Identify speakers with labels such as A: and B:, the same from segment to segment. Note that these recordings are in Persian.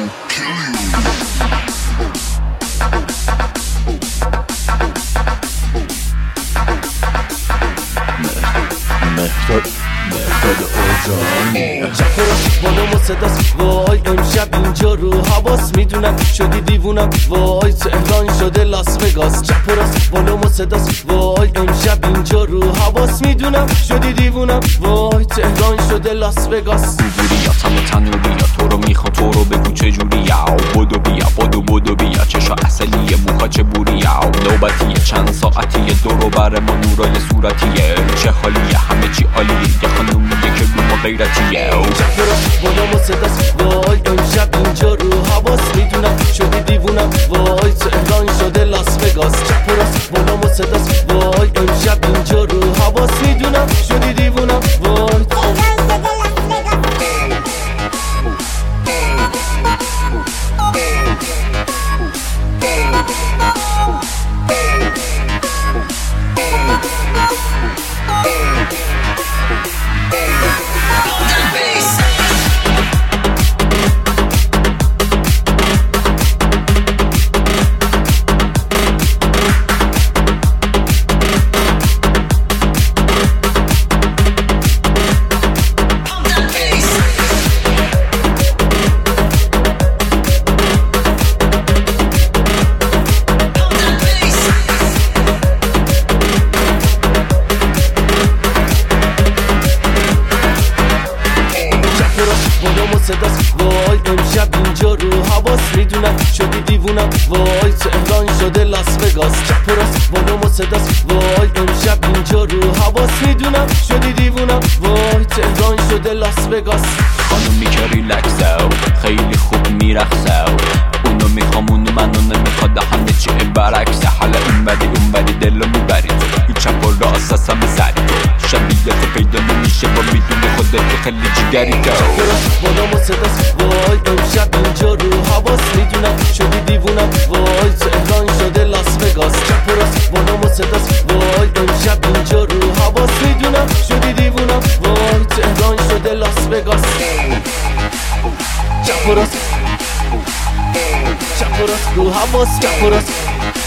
A: بالام و صداست وای امشب اینجا رو حواس میدونم شدی دیوونم وای تهران شده لاس وگاس چپ و راست بالام و صداست وای امشب اینجا رو حواس میدونم شدی دیوونم وای تهران شده لاس وگاس
B: بوریاتم تنوریا تو رو میخوام تو رو بگو چجوریا بدو بیا بدو بیا چشا اصلیه موها چه بوریا نوبتیه چند ساعتیه دورو بر ما نورای صورتیه چه حالیه همه چی عالیه یه خانومیه که رو ما غیرتیه
A: چپ و راست بالام و صداست وای امشب اینجا رو حواس میدونم شدی دیوونم وای تهران شده لاس وگاس چپ و راست بالام و صداست وای امشب اینجا رو حواس میدونم شدی دیوونم وای صداست وای امشب اینجا رو حواس میدونم شدی دیوونم وای تهران شده لاس وگاس چپ و راست بالام و صداست وای امشب اینجا رو حواس میدونم شدی دیوونم وای تهران شده لاس وگاس
B: خانومی که ریلکسه خیلی خوب میرخصه اونو میخوام اونو منو نمیخواد همه چی برعکسه حالا اون بری دلو میبری تو چپ و راست اصلا میزری تو شبیه تو پیدا نمیشه با میدونی خودت خیلی جگری تو
A: چپ و راست بالام و صداست وای امشب اینجا رو حواس میدونم شدی دیوونم وای تهران شده لاس وگاس چپ و راست بالام و صداست وای امشب اینجا رو حواس میدونم شدی دیوونم وای تهران شده لاس وگاس چپ و راست رو حواس چپ و راست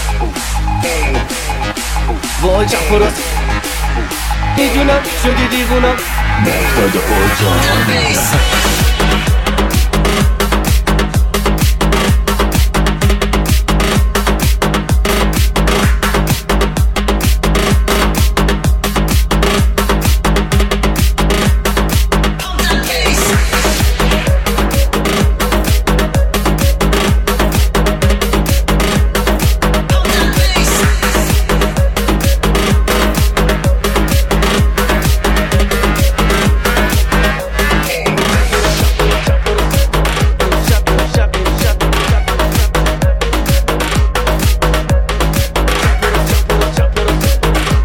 A: وای چپ و راست میدونم شدی دیوونم
B: مهداد اوجان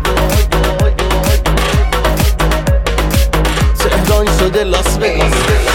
A: de Las Vegas.